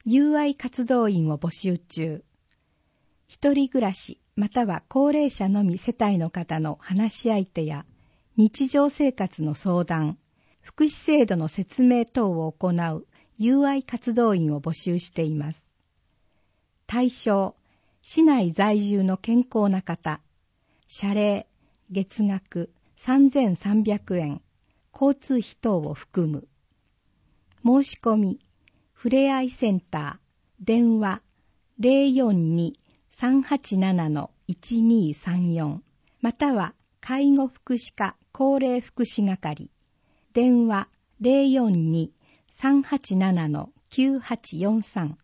友愛活動員を募集中。一人暮らしまたは高齢者のみ世帯の方の話し相手や日常生活の相談、福祉制度の説明等を行う友愛活動員を募集しています。対象、市内在住の健康な方、謝礼、月額3300円、交通費等を含む。申し込み、ふれあいセンター、電話 042-387-1234 または介護福祉課高齢福祉係、電話 042-387-9843